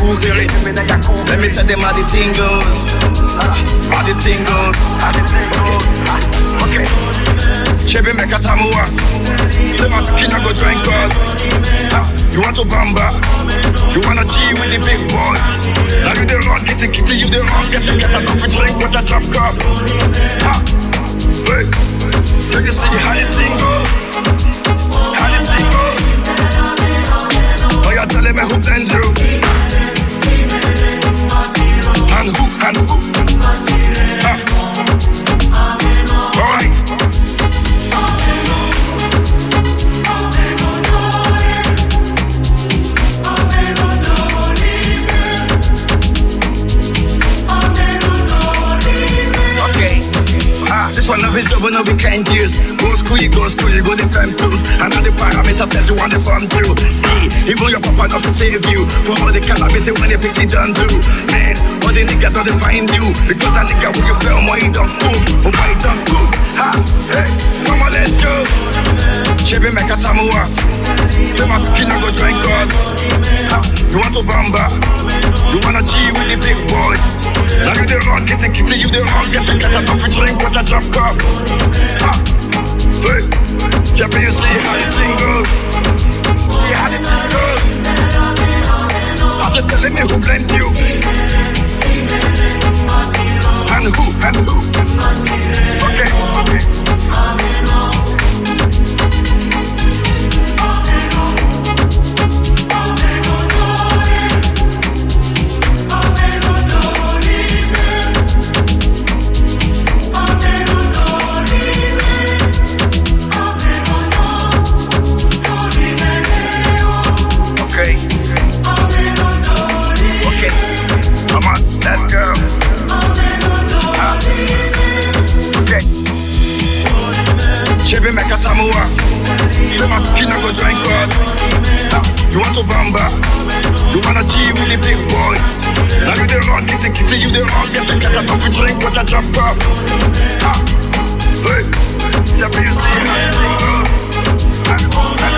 cool, hear it. Let me tell them how the thing goes. How the thing goes. Okay. Chebe make a tamua. Say my kina go drink God. You want to bamba? You wanna G with the big boys? Now you the wrong, get the kitty, you the wrong, get a coffee drink with a drop cup. Wait, so you see how the thing goes? How the thing goes? Oh, you're telling me who blend you? And who? Alright. This one of his double, no we can't use. Go school, you go the fam tools. And all the parameters that you want to farm through. See, even your papa not to save you. For all the cannabis when you pick it done through. Man, all the niggas don't find you. Because that nigga when you play on my don't move. Oh my don't move. Ha, hey, come on, let's go. Chebe make a tamua. Say my kina go drink God. You want to bamba? You wanna G with the big boy? Now you the wrong, get the kitty, you the wrong, get a coffee drink with a drop cup. Hey, yeah, but you see how the thing goes. See how the thing goes. I said, telling me who blamed you. And who? Okay. Chebe make a tamua. Say my kina go drink God. You want to bamba? You wanna G with the big boys? Now you the wrong, get the kitty, you the wrong, get a coffee drink with a drop cup. Hey, yeah, but you see how it goes.